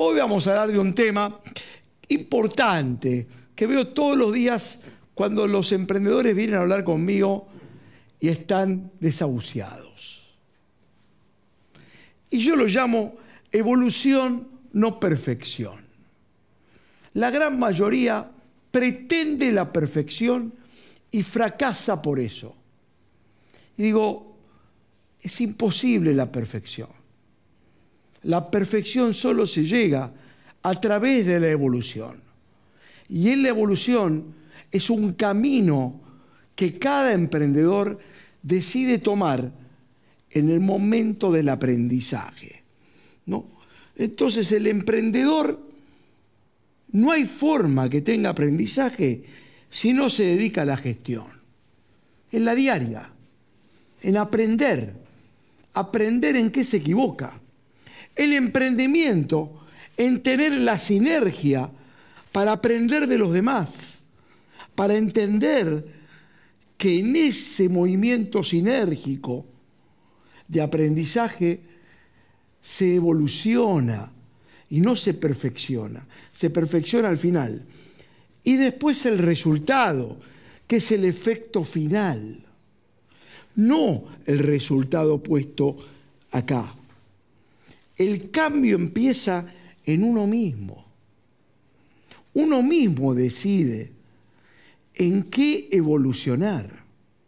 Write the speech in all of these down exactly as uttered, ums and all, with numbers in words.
Hoy vamos a hablar de un tema importante que veo todos los días cuando los emprendedores vienen a hablar conmigo y están desahuciados. Y yo lo llamo evolución, no perfección. La gran mayoría pretende la perfección y fracasa por eso. Y digo, es imposible la perfección. La perfección solo se llega a través de la evolución. Y en la evolución es un camino que cada emprendedor decide tomar en el momento del aprendizaje, ¿no? Entonces el emprendedor, no hay forma que tenga aprendizaje si no se dedica a la gestión. En la diaria, en aprender, aprender en qué se equivoca. El emprendimiento en tener la sinergia para aprender de los demás, para entender que en ese movimiento sinérgico de aprendizaje se evoluciona y no se perfecciona. Se perfecciona al final. Y después el resultado, que es el efecto final. No el resultado puesto acá. El cambio empieza en uno mismo. Uno mismo decide en qué evolucionar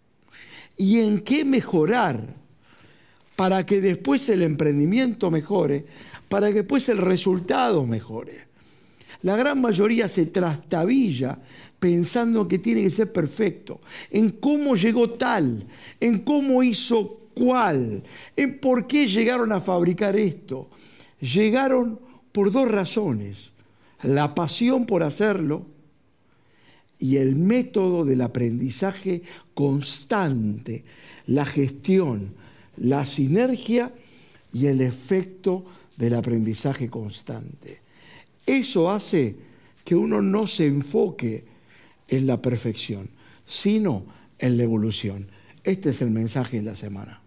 y en qué mejorar para que después el emprendimiento mejore, para que después el resultado mejore. La gran mayoría se trastabilla pensando que tiene que ser perfecto, en cómo llegó tal, en cómo hizo cual, en por qué llegaron a fabricar esto. Llegaron por dos razones: la pasión por hacerlo y el método del aprendizaje constante, la gestión, la sinergia y el efecto del aprendizaje constante. Eso hace que uno no se enfoque en la perfección, sino en la evolución. Este es el mensaje de la semana.